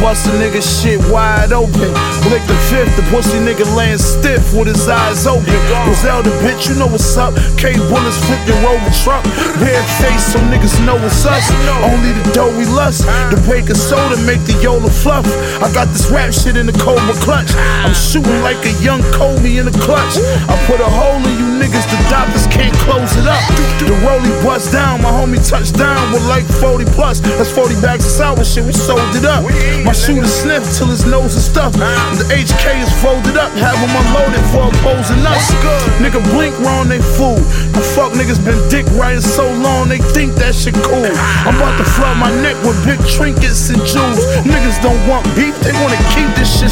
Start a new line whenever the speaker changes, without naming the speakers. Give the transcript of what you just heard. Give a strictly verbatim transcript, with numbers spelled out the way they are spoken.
bust a nigga shit wide open. Blick the fifth, the pussy nigga laying stiff with his eyes open. Griselda bitch, you know what's up. K bullets flip your Rover truck. Bare face so niggas know it's us. Only the dough we lust. The baking soda make the Yola fluff. I got this rap shit in the Cobra clutch. I'm shooting like a young Kobe in the clutch. I put a hole in you niggas, the doctors can't close it up. The rollie bust down, my homie touched down with like forty plus. That's forty bags of sour shit, we sold it up. My shooter sniffed till his nose is stuffed. The H K is folded up, have him unloaded for opposing us. Nigga blink wrong, they fool. The fuck niggas been dick riding so long, they think that shit cool. I'm about to flood my neck with big trinkets and jewels. Niggas don't want beef, they wanna keep this shit